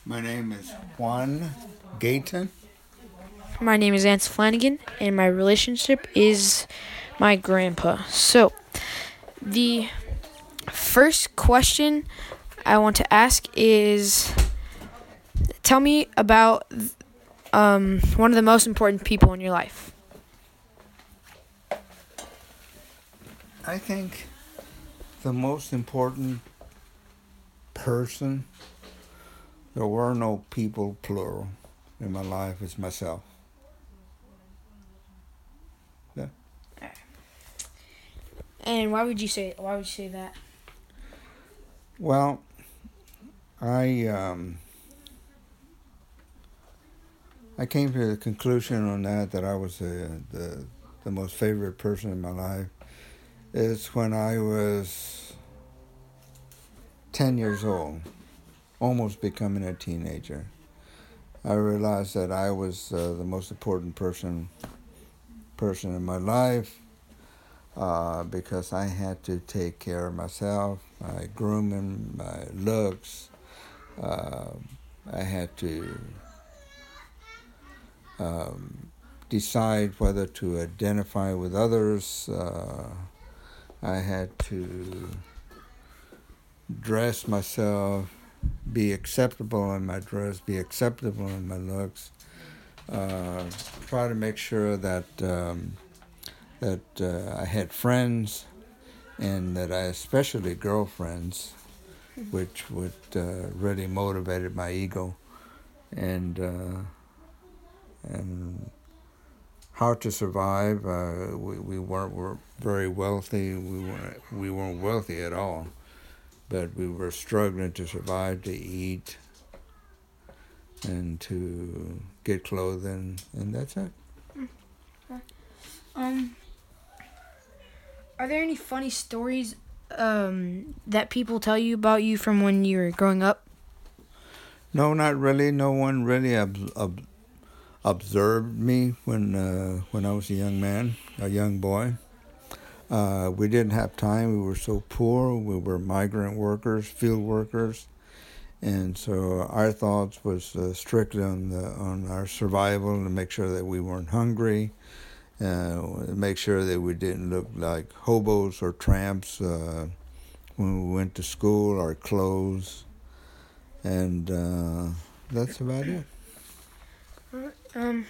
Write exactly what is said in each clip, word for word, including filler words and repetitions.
My name is Juan Gayton. My name is Lance Flanagan, and my relationship is my grandpa. So, the first question I want to ask is tell me about um, one of the most important people in your life. I think the most important person, there were no people plural in my life, is myself. Yeah. And why would you say why would you say that? Well, I um, I came to the conclusion on that that I was the the, the most favorite person in my life is when I was ten years old, almost becoming a teenager. I realized that I was uh, the most important person person in my life uh, because I had to take care of myself, my grooming, my looks. Uh, I had to um, decide whether to identify with others. Uh, I had to dress myself, be acceptable in my dress, be acceptable in my looks. Uh, try to make sure that um, that uh, I had friends and that I especially girlfriends, which would uh, really motivated my ego, and uh, and how to survive. Uh, we we weren't were very wealthy. We weren't we weren't wealthy at all, but we were struggling to survive, to eat, and to get clothing, and that's it. Um, are there any funny stories um, that people tell you about you from when you were growing up? No, not really. No one really ob- ob- observed me when uh, when I was a young man, a young boy. Uh, we didn't have time. We were so poor. We were migrant workers, field workers, and so our thoughts was uh, strictly on the on our survival to make sure that we weren't hungry, uh, make sure that we didn't look like hobos or tramps uh, when we went to school. Our clothes, and uh, that's about it. Um,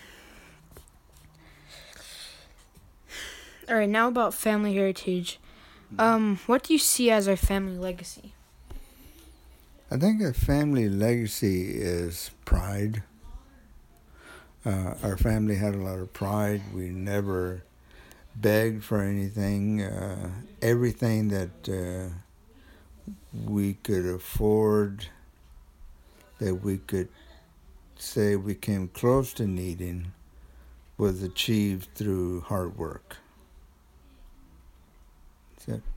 all right, now about family heritage. Um, what do you see as our family legacy? I think a family legacy is pride. Uh, our family had a lot of pride. We never begged for anything. Uh, everything that uh, we could afford, that we could say we came close to needing, was achieved through hard work. That's it.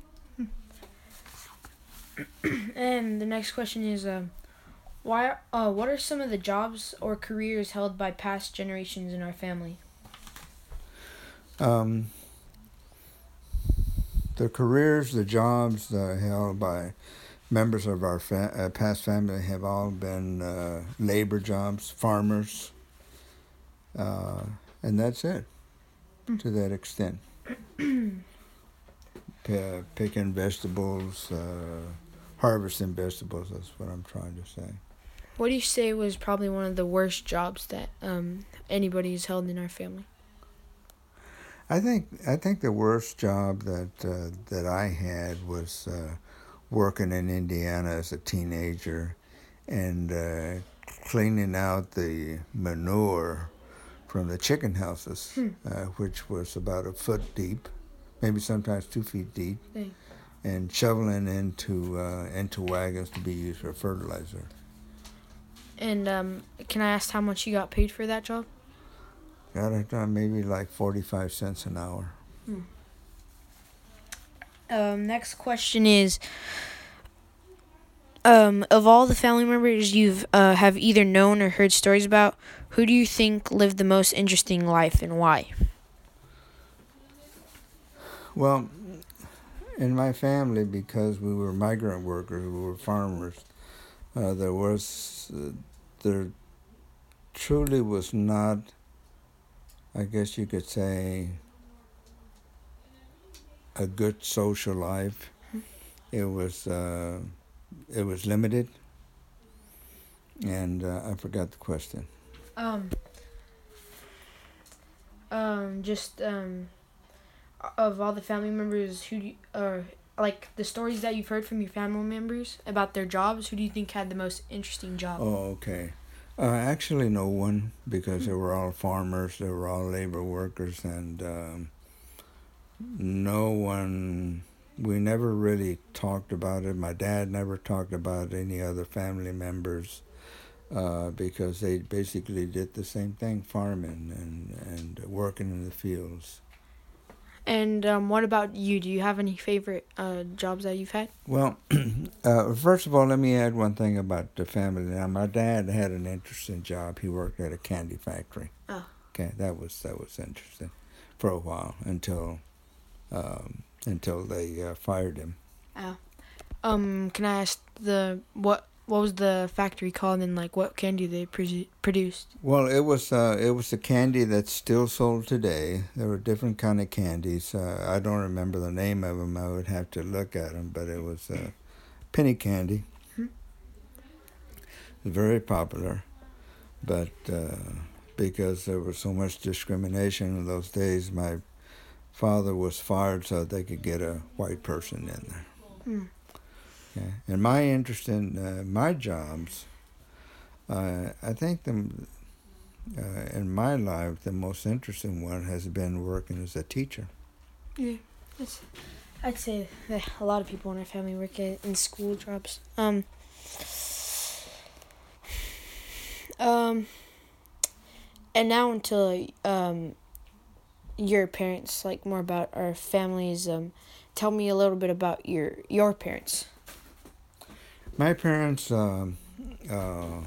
And the next question is, um, why? Uh, what are some of the jobs or careers held by past generations in our family? Um, the careers, the jobs uh, held by members of our fa- uh, past family have all been uh, labor jobs, farmers, uh, and that's it to that extent. P- picking vegetables, uh, harvesting vegetables, that's what I'm trying to say. What do you say was probably one of the worst jobs that um, anybody has held in our family? I think I think the worst job that uh, that I had was uh, working in Indiana as a teenager and uh, cleaning out the manure from the chicken houses, Hmm. uh, which was about a foot deep, maybe sometimes two feet deep, Dang. and shoveling into uh, into wagons to be used for fertilizer. And um, can I ask how much you got paid for that job? Got it done maybe like forty-five cents an hour. Hmm. Um, next question is, um, of all the family members you've uh, have either known or heard stories about, who do you think lived the most interesting life and why? Well, in my family, because we were migrant workers, we were farmers, uh, there was uh, there truly was not, I guess you could say, a good social life. It was uh, it was limited, and uh, I forgot the question. Um, um, just um, of all the family members, who do you, or like the stories that you've heard from your family members about their jobs, who do you think had the most interesting job? Oh, okay. Uh, actually, no one, because they were all farmers, they were all labor workers, and um, no one, we never really talked about it. My dad never talked about any other family members uh, because they basically did the same thing, farming and, and working in the fields. And um, what about you? Do you have any favorite uh, jobs that you've had? Well, uh, first of all, let me add one thing about the family. Now, my dad had an interesting job. He worked at a candy factory. Oh. Okay, that was that was interesting for a while until um, until they uh, fired him. Oh. Um, can I ask the what what was the factory called and like what candy they pre- produced? Well, it was uh, it was a candy that's still sold today. There were different kind of candies. Uh, I don't remember the name of them. I would have to look at them, but it was uh, penny candy. Hmm. Very popular, but uh, because there was so much discrimination in those days, my father was fired so they could get a white person in there. Hmm. Okay. And my interest in uh, my jobs, uh, I think the uh, in my life the most interesting one has been working as a teacher. Yeah, that's, I'd say that a lot of people in our family work at, in school jobs. Um, um, and now until um, your parents, like more about our families. Um, tell me a little bit about your your parents. My parents um, uh,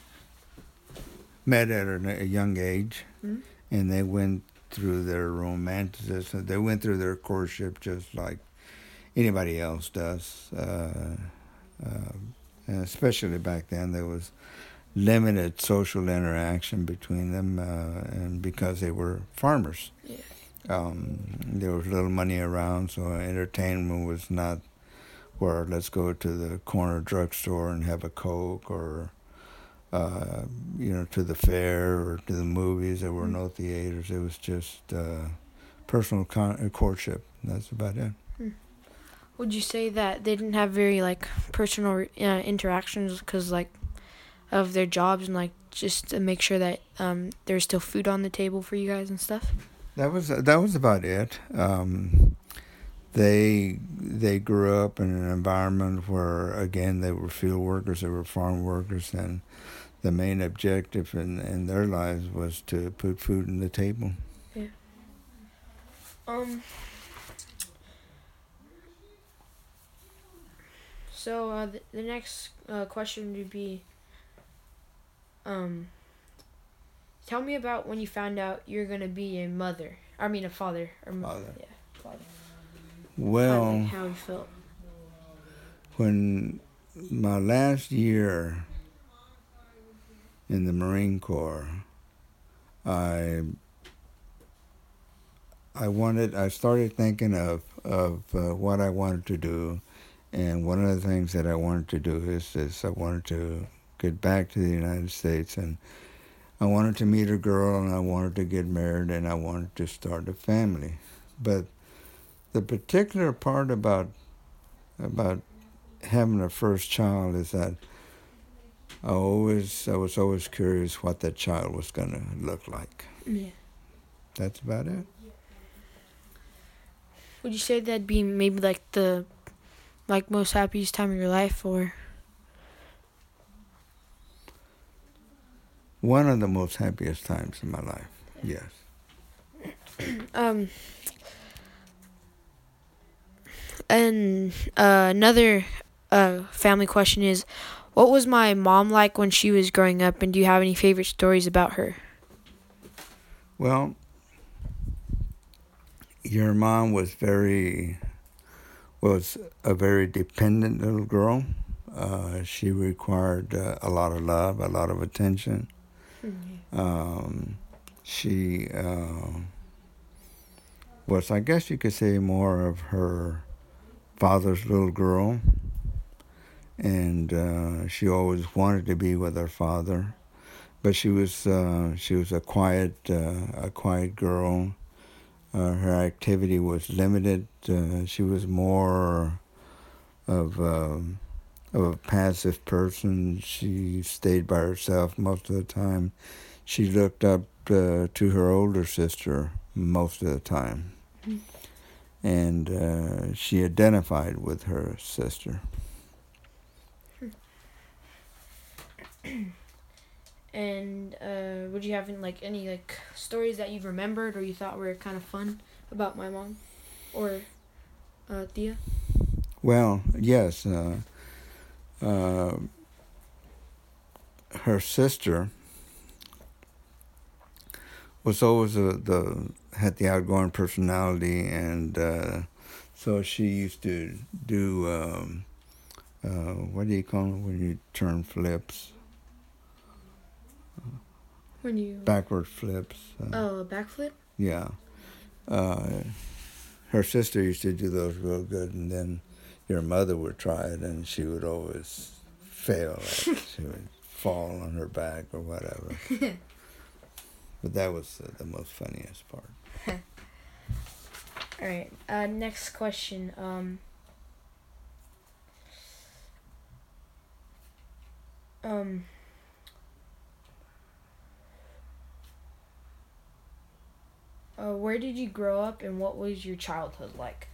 met at a, a young age, Mm-hmm. and they went through their romanticism. They went through their courtship just like anybody else does. Uh, uh, and especially back then, there was limited social interaction between them, uh, and because they were farmers. Yeah. Um, there was little money around, so entertainment was not where let's go to the corner drugstore and have a Coke, or uh, you know, to the fair or to the movies. There were no theaters. It was just uh, personal con- courtship. That's about it. Would you say that they didn't have very like personal uh, interactions because like of their jobs and like just to make sure that um, there's still food on the table for you guys and stuff? That was that was about it. Um, they they grew up in an environment where, again, they were field workers, they were farm workers, and the main objective in, in their lives was to put food on the table. Yeah. Um. So uh, the, the next uh, question would be, um, tell me about when you found out you're gonna be a mother. I mean, a father. Or mo- Father. Yeah, father. Well, How, how you felt. when my last year in the Marine Corps, I I wanted I started thinking of of uh, what I wanted to do, and one of the things that I wanted to do is is I wanted to get back to the United States, and I wanted to meet a girl, and I wanted to get married, and I wanted to start a family. But the particular part about about having a first child is that I always I was always curious what that child was going to look like. Yeah. That's about it. Would you say that'd be maybe like the like most happiest time of your life, or? One of the most happiest times in my life. Yes. Um. And uh, another uh, family question is, what was my mom like when she was growing up, and do you have any favorite stories about her? Well, your mom was very was a very dependent little girl. Uh, she required uh, a lot of love, a lot of attention. Mm-hmm. Um, she uh, was, I guess you could say, more of her father's little girl, and uh, she always wanted to be with her father. But she was uh, she was a quiet uh, a quiet girl. Uh, her activity was limited. Uh, she was more of um, of a passive person. She stayed by herself most of the time. She looked up uh, to her older sister most of the time, and uh, she identified with her sister. And uh, would you have any, like any like stories that you've remembered or you thought were kind of fun about my mom or uh, Thea? Well, yes, uh, uh, her sister was always a, the had the outgoing personality, and uh, so she used to do um, uh, what do you call it when you turn flips? When you Backward flips. Uh, oh a backflip? yeah. Uh, her sister used to do those real good, and then your mother would try it, and she would always fail. Like she would fall on her back or whatever. But that was uh, the most funniest part. All right. Uh, next question. Um. Um. Uh, where did you grow up, and what was your childhood like?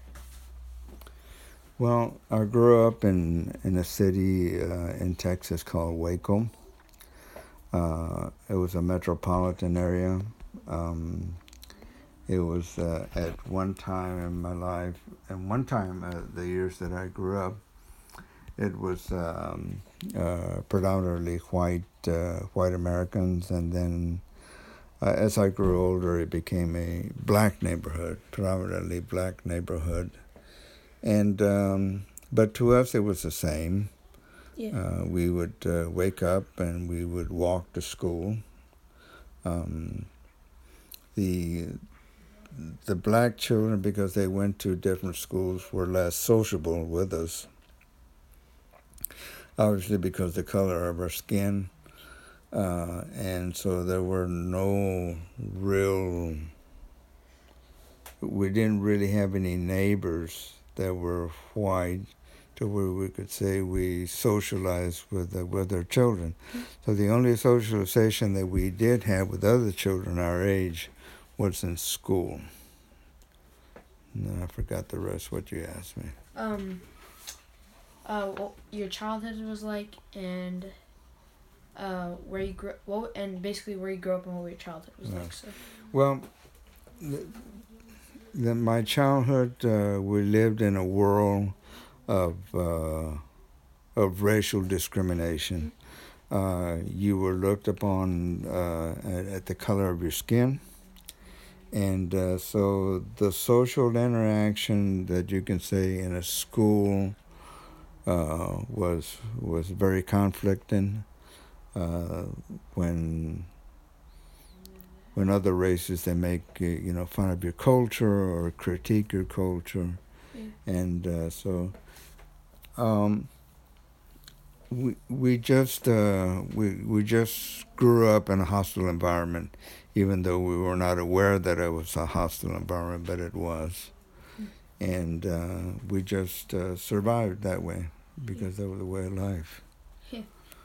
Well, I grew up in, in a city uh, in Texas called Waco. Uh, it was a metropolitan area. Um, it was uh, at one time in my life, and one time uh, the years that I grew up, it was um, uh, predominantly white uh, white Americans, and then uh, as I grew older, it became a black neighborhood, predominantly black neighborhood. And um, but to us, it was the same. Yeah. Uh, we would uh, wake up and we would walk to school. Um, the the black children, because they went to different schools, were less sociable with us. Obviously, because the color of our skin, uh, and so there were no real. We didn't really have any neighbors that were white, to where we could say we socialized with uh, with our children. So the only socialization that we did have with other children our age was in school. And I forgot the rest. What you asked me. Um. Uh, what your childhood was like, and uh, where you grew, what, and basically where you grew up and what your childhood was Yeah. like. So. Well, the, the, my childhood, uh, we lived in a world of uh, of racial discrimination. Uh, you were looked upon uh, at, at the color of your skin. And uh, so the social interaction that you can say in a school uh, was was very conflicting. Uh, when when other races, they make uh, you know fun of your culture or critique your culture, Yeah. and uh, so um, we we just uh, we we just grew up in a hostile environment, even though we were not aware that it was a hostile environment, but it was, and uh, we just uh, survived that way because that was the way of life. Yeah.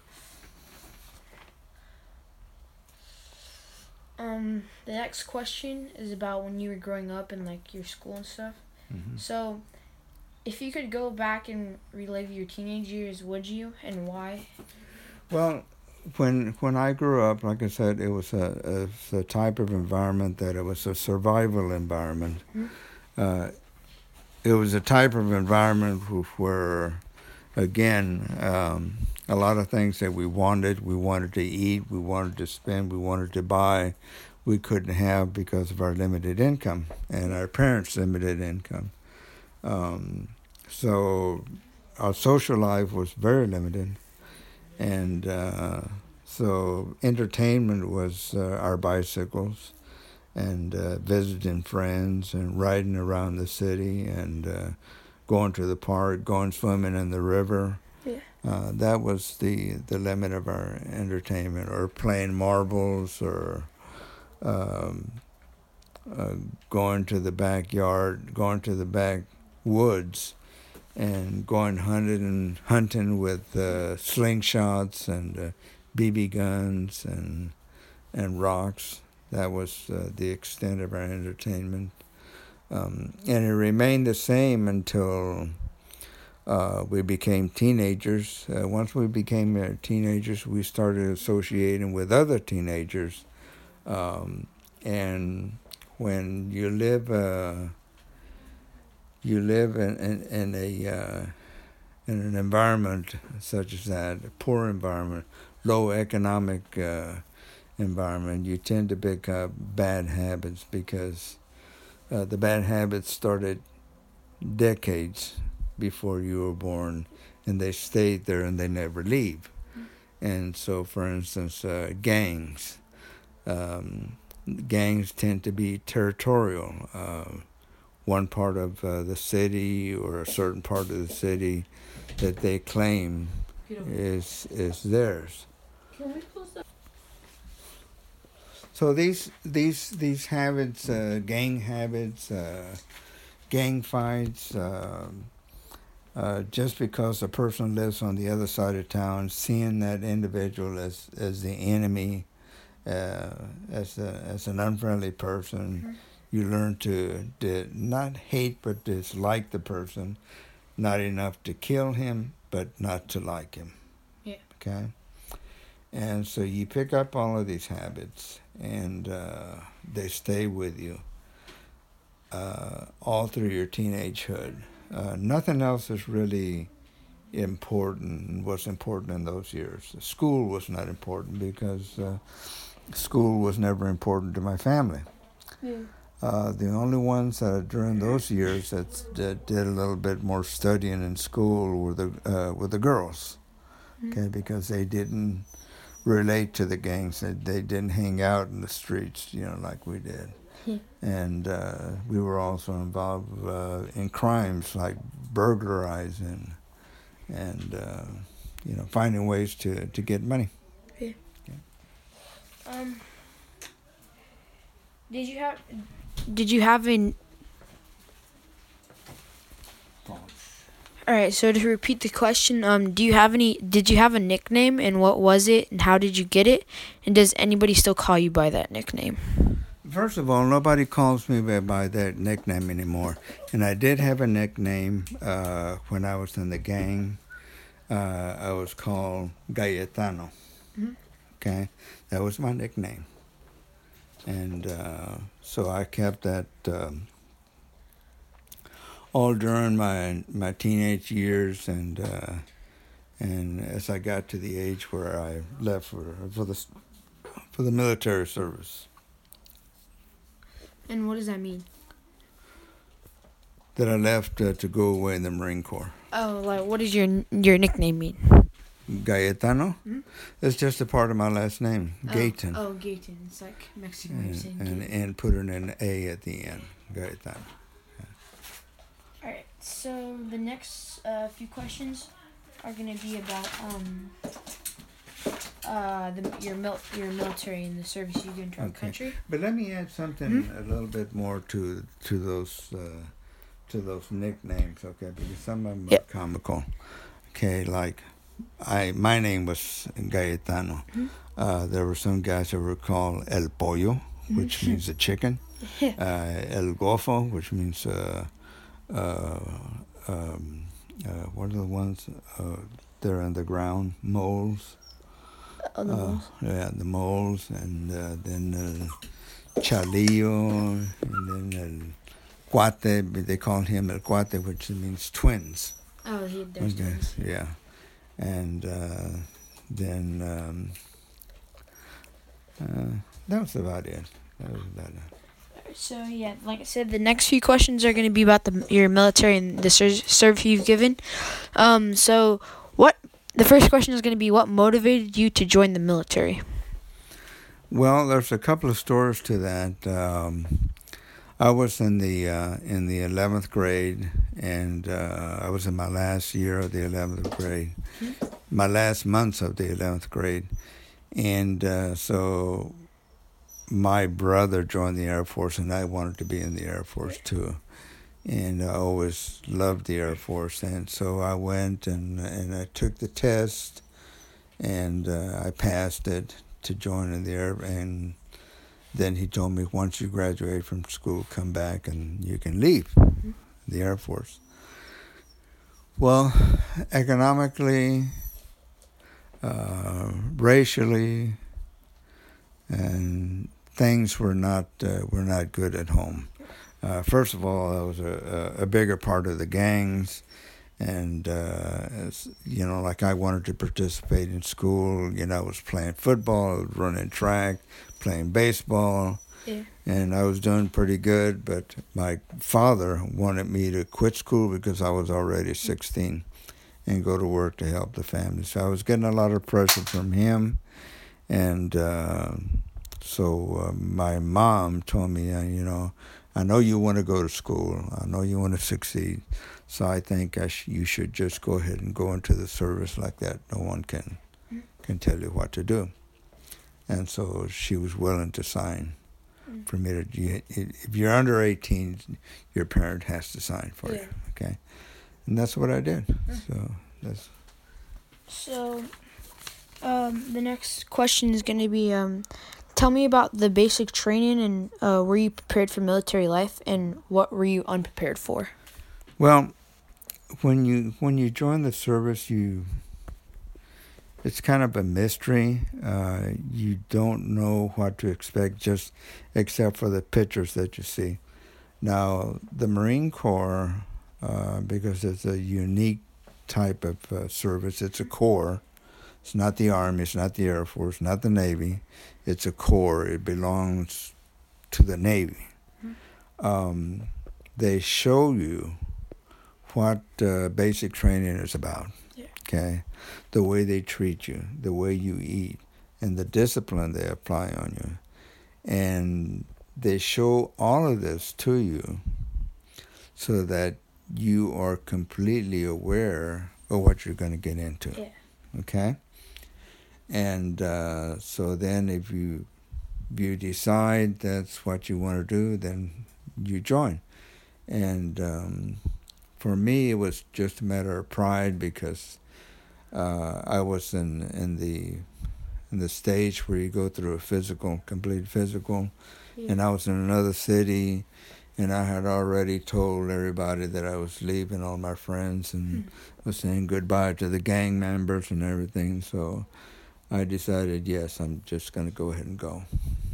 Um, the next question is about when you were growing up and like your school and stuff. Mm-hmm. So, if you could go back and relive your teenage years, would you, and why? Well, when when I grew up, like I said, it was a, a, it's a type of environment that it was a survival environment. Mm-hmm. Uh, it was a type of environment where, again, um, a lot of things that we wanted, we wanted to eat, we wanted to spend, we wanted to buy, we couldn't have because of our limited income and our parents' limited income. Um, so our social life was very limited, and uh, so entertainment was uh, our bicycles and uh, visiting friends and riding around the city and uh, going to the park, going swimming in the river. Yeah. Uh, that was the, the limit of our entertainment, or playing marbles, or um, uh, going to the backyard, going to the backwoods, and going hunting and hunting with uh, slingshots and uh, B B guns and and rocks. That was uh, the extent of our entertainment, um, and it remained the same until uh, we became teenagers. Uh, once we became uh, teenagers, we started associating with other teenagers, um, and when you live uh, you live in, in, in a uh, in an environment such as that, a poor environment, low economic uh, environment, you tend to pick up bad habits, because uh, the bad habits started decades before you were born, and they stayed there and they never leave. And so, for instance, uh, gangs. Um, gangs tend to be territorial. Uh, one part of uh, the city, or a certain part of the city that they claim is is theirs. Can we close that? So these these these habits, uh, gang habits, uh, gang fights, uh, uh, just because a person lives on the other side of town, seeing that individual as as the enemy, uh, as a, as an unfriendly person, mm-hmm. you learn to, to not hate but dislike the person, not enough to kill him, but not to like him. Yeah. Okay. And so you pick up all of these habits, and uh, they stay with you uh, all through your teenagehood. Uh, nothing else is really important, was important in those years. School was not important, because uh, school was never important to my family. Yeah. Uh, the only ones that during those years that, that did a little bit more studying in school were the uh, were the girls, okay, mm-hmm. because they didn't relate to the gangs. They, they didn't hang out in the streets, you know, like we did. Yeah. And uh, we were also involved uh, in crimes like burglarizing and, uh, you know, finding ways to, to get money. Yeah. Yeah. Um. Did you have? Did you have an? All right. So to repeat the question, um, do you have any? Did you have a nickname, and what was it, and how did you get it, and does anybody still call you by that nickname? First of all, nobody calls me by, by that nickname anymore. And I did have a nickname uh, when I was in the gang. Uh, I was called Galletano. Mm-hmm. Okay, that was my nickname. And uh, so I kept that um, all during my my teenage years, and uh, and as I got to the age where I left for for the for the military service. And what does that mean? That I left uh, to go away in the Marine Corps. Oh, like what does your your nickname mean? Galletano? Mm-hmm. It's just a part of my last name, oh, Gayton. Oh, Gayton. It's like Mexican. And, saying and, and put in an A at the end, Galletano. Yeah. All right. So the next uh, few questions are going to be about um uh the your mil- your military and the service you do into our okay. country. But let me add something mm-hmm. a little bit more to to those uh, to those nicknames, okay? Because some of them yep. are comical. Okay, like. I my name was Galletano. Mm-hmm. Uh, there were some guys that were called El Pollo, which mm-hmm. means the chicken. uh, El Gofo, which means uh, uh, um, uh, what are the ones uh, they're in the ground? Moles. Oh, the uh, moles. Yeah, the moles, and uh, then uh, Chalillo, and then El Cuate. They call him El Cuate, which means twins. Oh, he does. Okay, twins. Yeah. And uh, then um, uh, that was about it. That was about it. So yeah, like I said, the next few questions are going to be about the your military and the ser- service you've given. Um, so what the first question is going to be: what motivated you to join the military? Well, there's a couple of stories to that. Um, I was in the uh, in the eleventh grade, and uh, I was in my last year of the eleventh grade, my last months of the eleventh grade, and uh, so my brother joined the Air Force, and I wanted to be in the Air Force too. And I always loved the Air Force, and so I went and and I took the test, and uh, I passed it to join in the Air. And then he told me, once you graduate from school, come back and you can leave the Air Force. Well, economically, uh, racially, and things were not uh, were not good at home. Uh, first of all, I was a, a, a bigger part of the gangs, and uh, as, you know, like I wanted to participate in school. You know, I was playing football, I was running track, playing baseball, Yeah. and I was doing pretty good. But my father wanted me to quit school because I was already sixteen and go to work to help the family. So I was getting a lot of pressure from him, and uh, so uh, my mom told me, uh, you know, I know you want to go to school. I know you want to succeed. So I think I sh- you should just go ahead and go into the service like that. No one can can tell you what to do. And so she was willing to sign for me to. You, if you're under eighteen, your parent has to sign for Yeah. you. Okay, and that's what I did. So that's. So, um, the next question is going to be, um, tell me about the basic training and uh, were you prepared for military life and what were you unprepared for? Well, when you when you join the service, you it's kind of a mystery. Uh, you don't know what to expect, just except for the pictures that you see. Now, the Marine Corps, uh, because it's a unique type of uh, service, it's a corps. It's not the Army, it's not the Air Force, not the Navy. It's a corps. It belongs to the Navy. Um, they show you what uh, basic training is about. Yeah. Okay, the way they treat you, the way you eat, and the discipline they apply on you, and they show all of this to you, so that you are completely aware of what you're going to get into. Yeah. Okay, and uh, so then if you if you decide that's what you want to do, then you join, and. Um, For me, it was just a matter of pride because uh, I was in in the in the stage where you go through a physical, complete physical, Yeah. and I was in another city, and I had already told everybody that I was leaving, all my friends, and Hmm. was saying goodbye to the gang members and everything. So I decided, yes, I'm just going to go ahead and go.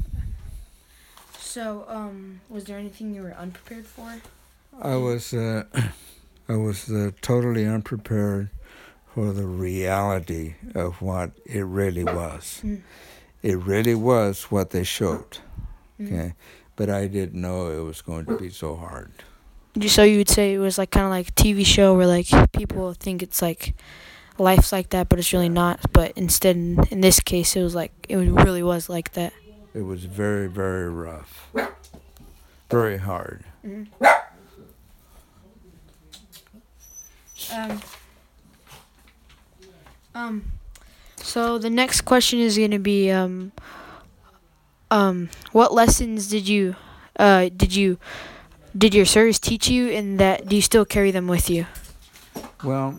So, um, was there anything you were unprepared for? I was uh, I was uh, totally unprepared for the reality of what it really was. Mm. It really was what they showed, Mm. okay? But I didn't know it was going to be so hard. So you would say it was like kind of like a T V show where like people think it's like life's like that, but it's really not. But instead, in, in this case, it was like it really was like that. It was very, very rough, very hard. Mm-hmm. Um. Um. So the next question is going to be um. Um. What lessons did you, uh, did you, did your service teach you, and that do you still carry them with you? Well,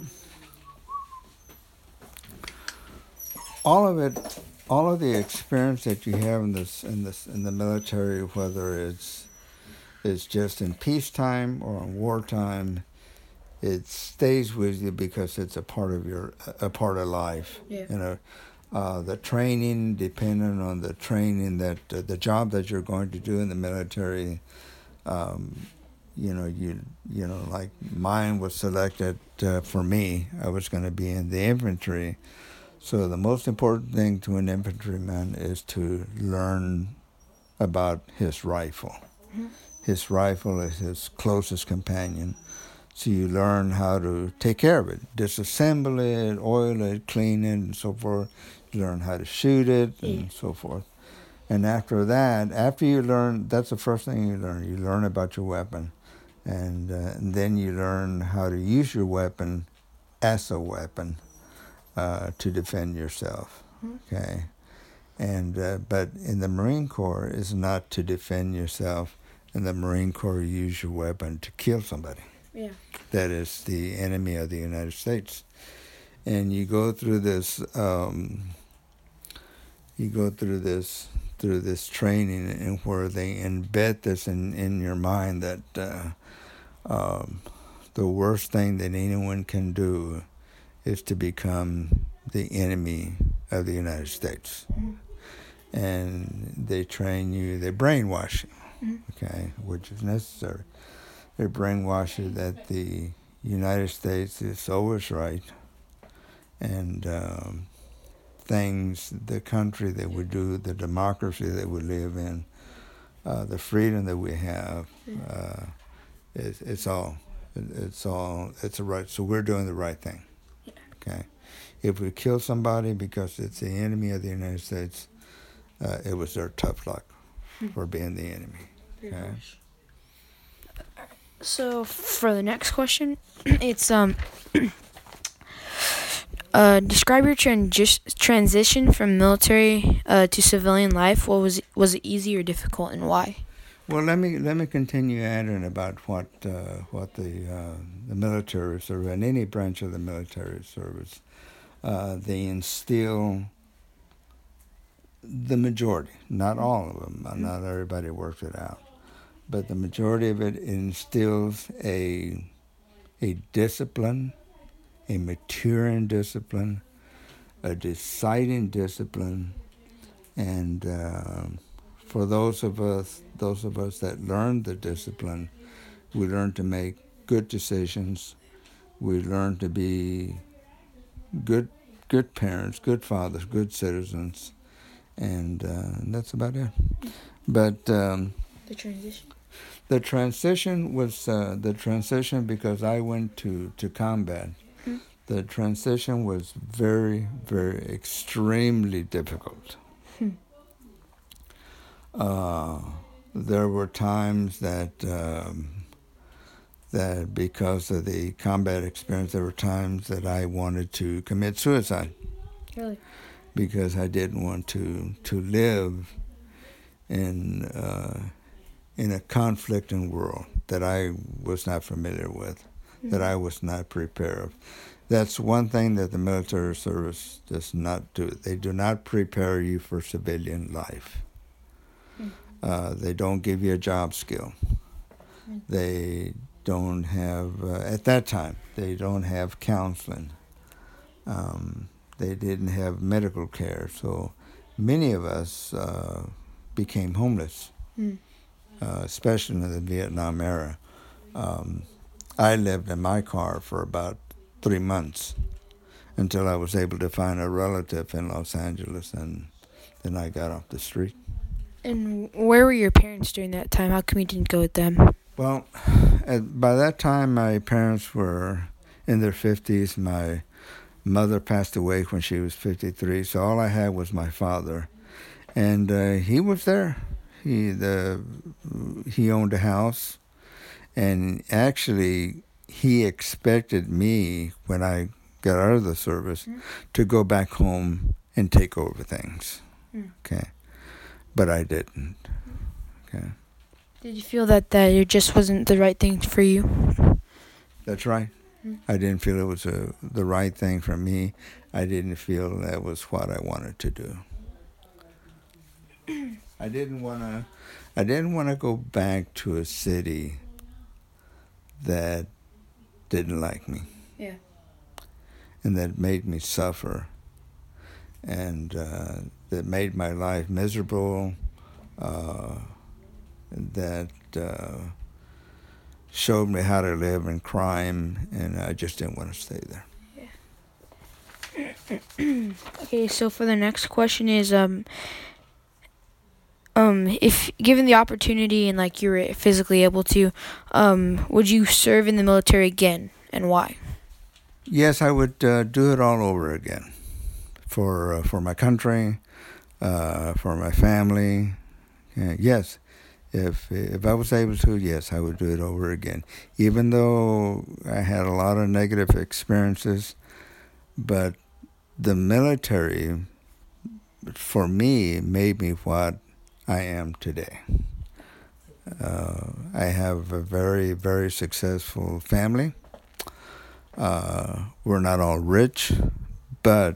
all of it, all of the experience that you have in this in this in the military, whether it's it's just in peacetime or in wartime, it stays with you because it's a part of your a part of life. Yeah. You know, uh, the training, depending on the training that uh, the job that you're going to do in the military. Um, you know, you you know, like mine was selected uh, for me. I was going to be in the infantry. So the most important thing to an infantryman is to learn about his rifle. Mm-hmm. His rifle is his closest companion. So you learn how to take care of it, disassemble it, oil it, clean it, and so forth. You learn how to shoot it, and Yeah. so forth. And after that, after you learn, that's the first thing you learn. You learn about your weapon. And, uh, and then you learn how to use your weapon as a weapon uh, to defend yourself. Mm-hmm. Okay? And uh, but in the Marine Corps, it's not to defend yourself. In the Marine Corps, you use your weapon to kill somebody. Yeah. That is the enemy of the United States. And you go through this, um, you go through this, through this training, and where they embed this in, in your mind that uh, um, the worst thing that anyone can do is to become the enemy of the United States. Mm-hmm. And they train you, they brainwash you, Mm-hmm. okay, which is necessary. They brainwash you that the United States is always right, and um, things, the country that we do, the democracy that we live in, uh, the freedom that we have, uh, it's, it's all, it's all, it's a right. So we're doing the right thing. Okay, if we kill somebody because it's the enemy of the United States, uh, it was their tough luck for being the enemy. Okay. So for the next question, it's um uh describe your transi- transition from military uh, to civilian life. What was was it easy or difficult, and why? Well, let me let me continue adding about what uh, what the uh, the military service and any branch of the military service uh, they instill. The majority, not all of them, not everybody works it out, but the majority of it instills a a discipline, a maturing discipline, a deciding discipline, and uh, for those of us, those of us that learn the discipline, we learn to make good decisions. We learn to be good, good parents, good fathers, good citizens, and uh, that's about it. But um, The transition. the transition was uh, the transition because I went to to combat. Hmm. The transition was very, very extremely difficult. Hmm. Uh, there were times that um, that because of the combat experience, there were times that I wanted to commit suicide. Really? Because I didn't want to to live in uh, in a conflicting world that I was not familiar with, mm-hmm. that I was not prepared. That's one thing that the military service does not do. They do not prepare you for civilian life. Mm-hmm. Uh, they don't give you a job skill. Mm-hmm. They don't have, uh, at that time, they don't have counseling. Um, They didn't have medical care, so many of us uh, became homeless, mm. uh, especially in the Vietnam era. Um, I lived in my car for about three months until I was able to find a relative in Los Angeles, and then I got off the street. And where were your parents during that time? How come you didn't go with them? Well, at, by that time, my parents were in their fifties. My mother passed away when she was fifty-three, so all I had was my father, and uh, he was there. He the he owned a house, and actually he expected me when I got out of the service mm. to go back home and take over things. Mm. Okay, but I didn't. Okay. Did you feel that that it just wasn't the right thing for you? That's right. I didn't feel it was a, the right thing for me. I didn't feel that was what I wanted to do. I didn't want to. I didn't want to go back to a city that didn't like me. Yeah. And that made me suffer, and uh, that made my life miserable. Uh, that. Uh, showed me how to live in crime, and I just didn't want to stay there. Yeah. Okay, so for the next question is, um, Um, if given the opportunity and like you were physically able to, um, would you serve in the military again, and why? Yes, I would uh, do it all over again for uh, for my country, uh, for my family. Uh, yes, if if I was able to, yes, I would do it over again. Even though I had a lot of negative experiences, but the military, for me, made me what I am today. Uh, I have a very, very successful family. Uh, we're not all rich, but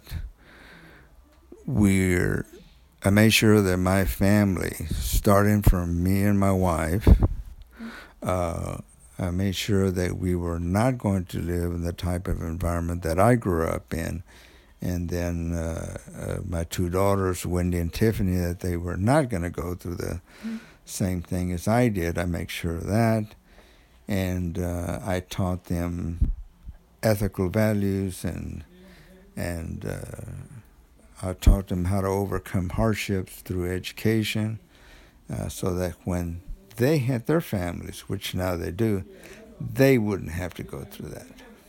we're. I made sure that my family, starting from me and my wife, uh, I made sure that we were not going to live in the type of environment that I grew up in. And then uh, uh, my two daughters, Wendy and Tiffany, that they were not going to go through the mm-hmm. same thing as I did. I make sure of that. And uh, I taught them ethical values, and and uh, I taught them how to overcome hardships through education, uh, so that when they had their families, which now they do, they wouldn't have to go through that.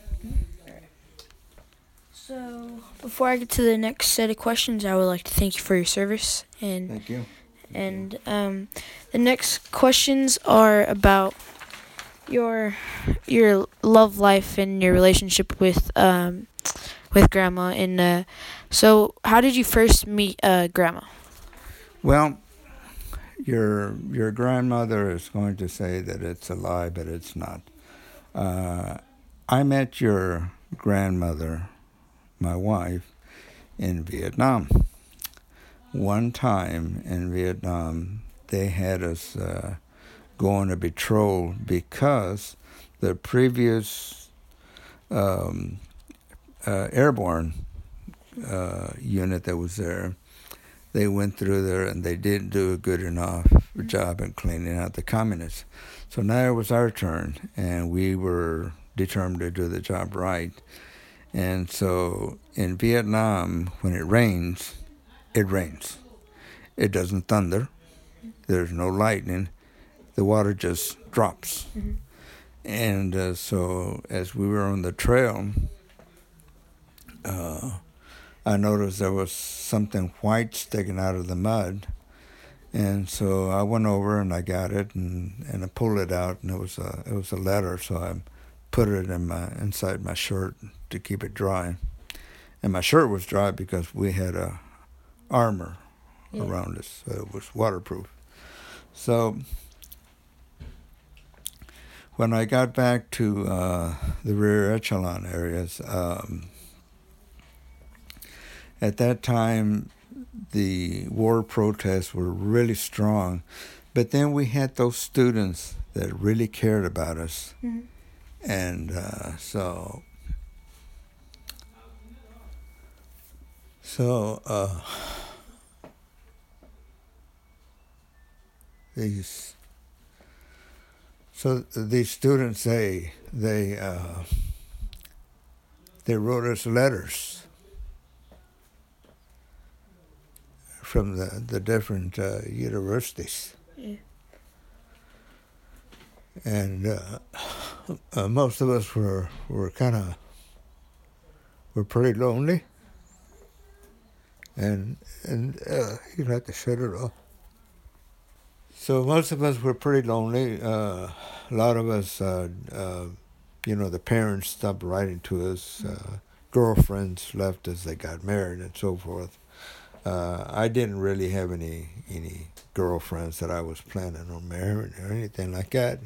So, before I get to the next set of questions, I would like to thank you for your service. And thank you. Thank and you. Um, the next questions are about your your love life and your relationship with um with Grandma. And uh, so, how did you first meet uh, Grandma? Well, your your grandmother is going to say that it's a lie, but it's not. Uh, I met your grandmother, my wife, in Vietnam. One time in Vietnam, they had us uh, go on a patrol because the previous um, uh, airborne uh, unit that was there, they went through there and they didn't do a good enough job in cleaning out the communists. So now it was our turn, and we were determined to do the job right. And so in Vietnam, when it rains, it rains. It doesn't thunder. There's no lightning. The water just drops. Mm-hmm. And uh, so as we were on the trail, uh, I noticed there was something white sticking out of the mud. And so I went over and I got it and, and I pulled it out, and it was a it was a letter. So I put it in my inside my shirt to keep it dry. And my shirt was dry because we had a armor yeah. around us, so it was waterproof. So when I got back to uh, the rear echelon areas, um, at that time the war protests were really strong, but then we had those students that really cared about us, mm-hmm. and uh, so so uh, these so these students they they uh, they wrote us letters from the, the different uh, universities. Yeah. And uh, uh, most of us were were kind of were pretty lonely, and and uh, you'd have to shut it off. So most of us were pretty lonely. Uh, a lot of us, uh, uh, you know, the parents stopped writing to us. Uh, girlfriends left us; they got married and so forth. Uh, I didn't really have any any girlfriends that I was planning on marrying or anything like that.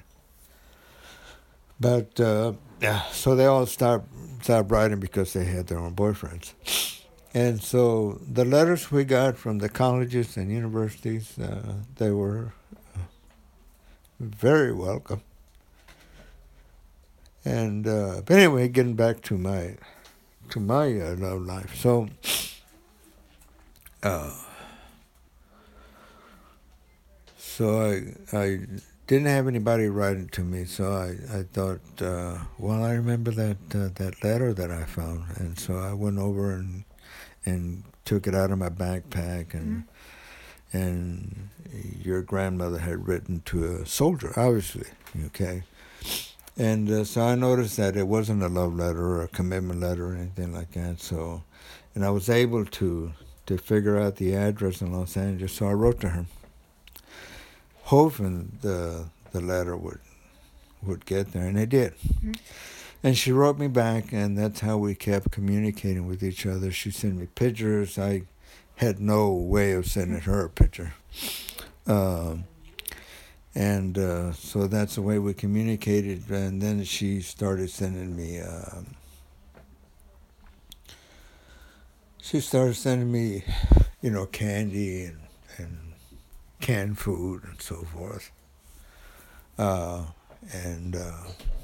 But uh, yeah, so they all stopped stopped writing because they had their own boyfriends. And so the letters we got from the colleges and universities, uh, they were uh, very welcome. And uh, but anyway, getting back to my to my uh, love life, so. Uh, so I I didn't have anybody writing to me, so I I thought, uh, well, I remember that uh, that letter that I found, and so I went over and and took it out of my backpack and mm-hmm. and your grandmother had written to a soldier, obviously, okay? And uh, so I noticed that it wasn't a love letter or a commitment letter or anything like that. So, and I was able to to figure out the address in Los Angeles. So I wrote to her, hoping the the letter would would get there, and it did. Mm-hmm. And she wrote me back, and that's how we kept communicating with each other. She sent me pictures. I had no way of sending her a picture. Um, and uh, so that's the way we communicated. And then she started sending me, um, she started sending me, you know, candy and, and canned food and so forth. Uh, and uh,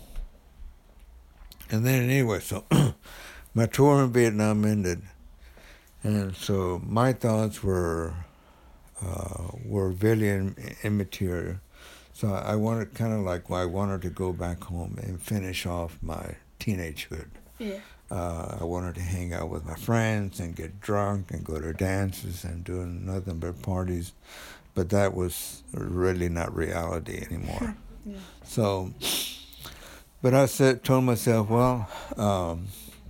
and then anyway, so my tour in Vietnam ended. And so my thoughts were uh, were really immaterial. So I wanted, kind of like, well, I wanted to go back home and finish off my teenagehood. Yeah. Uh, I wanted to hang out with my friends and get drunk and go to dances and do nothing but parties. But that was really not reality anymore. Yeah. So, but I said, told myself, well, um,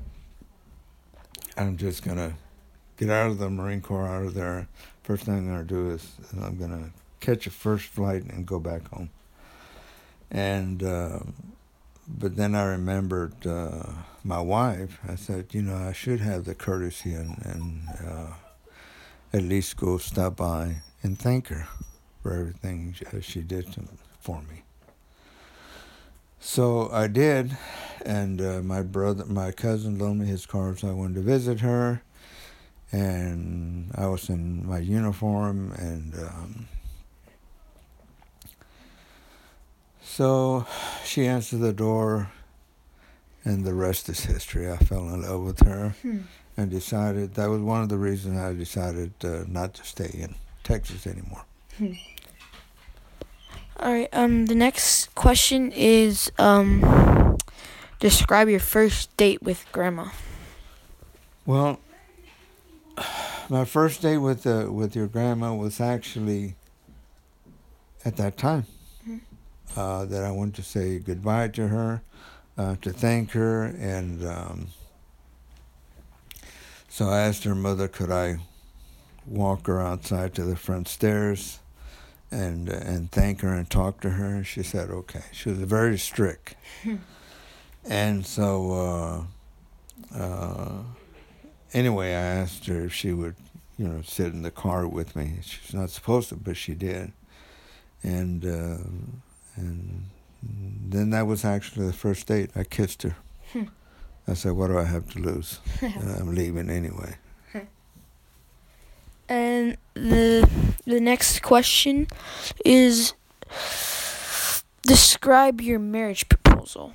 I'm just going to get out of the Marine Corps, out of there. First thing I'm going to do is I'm going to catch a first flight and go back home. And, uh, but then I remembered uh, my wife. I said, you know, I should have the courtesy and, and uh, at least go stop by and thank her for everything she did to, for me. So I did, and uh, my brother, my cousin loaned me his car, so I went to visit her. And I was in my uniform, and um, so she answered the door, and the rest is history. I fell in love with her hmm. and decided, that was one of the reasons I decided uh, not to stay in Texas anymore. Hmm. All right, um, the next question is, um, describe your first date with Grandma. Well, my first date with uh, with your grandma was actually at that time mm-hmm. uh, that I went to say goodbye to her, uh, to thank her, and um, so I asked her mother, could I walk her outside to the front stairs and uh, and thank her and talk to her? And she said okay. She was very strict, and so. Uh, uh, Anyway, I asked her if she would, you know, sit in the car with me. She's not supposed to, but she did. And uh, and then that was actually the first date. I kissed her. Hmm. I said, what do I have to lose? I'm leaving anyway. And the the next question is, describe your marriage proposal.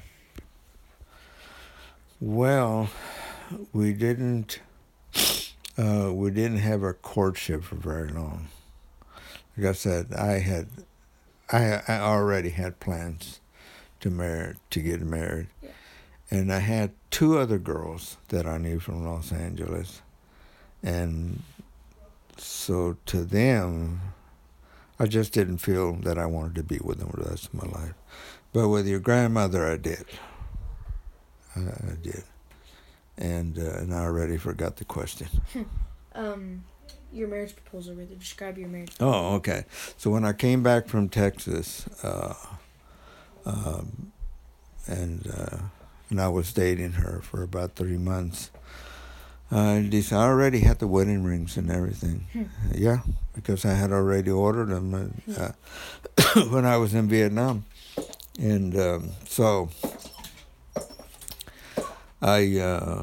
Well, we didn't uh, we didn't have our courtship for very long. Like I said, I had I I already had plans to marry to get married, yeah. And I had two other girls that I knew from Los Angeles, and so to them, I just didn't feel that I wanted to be with them the rest of my life. But with your grandmother, I did. I, I did. And uh, and I already forgot the question. um, your marriage proposal, rather. Describe your marriage proposal. Oh, okay. So when I came back from Texas, uh, um, and uh, and I was dating her for about three months, uh, I already had the wedding rings and everything. Hmm. Yeah, because I had already ordered them uh, when I was in Vietnam, and um, so. I uh,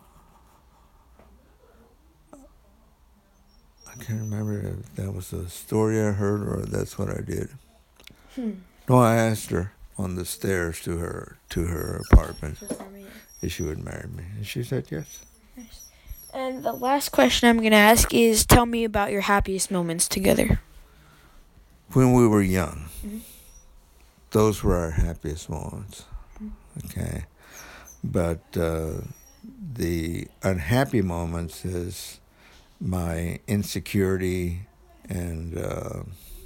I can't remember if that was a story I heard or that's what I did. Hmm. No, I asked her on the stairs to her to her apartment if she would marry me, and she said yes. Nice. And the last question I'm going to ask is, tell me about your happiest moments together. When we were young, mm-hmm. those were our happiest moments. Mm-hmm. Okay. But uh, the unhappy moments is my insecurity and uh,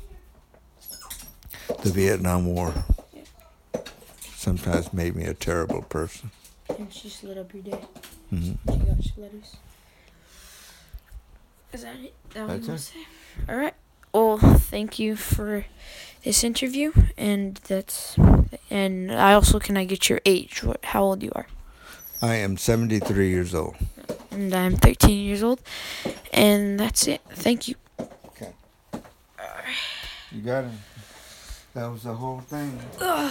the Vietnam War sometimes made me a terrible person. And she slid up your day. Mm-hmm. She got your letters. Is that it? That That's what it. say? All right. Well, thank you for this interview, and that's. And I also can I get your age? What? How old you are? I am seventy-three years old. And I'm thirteen years old, and that's it. Thank you. Okay. You got it. That was the whole thing. Ugh.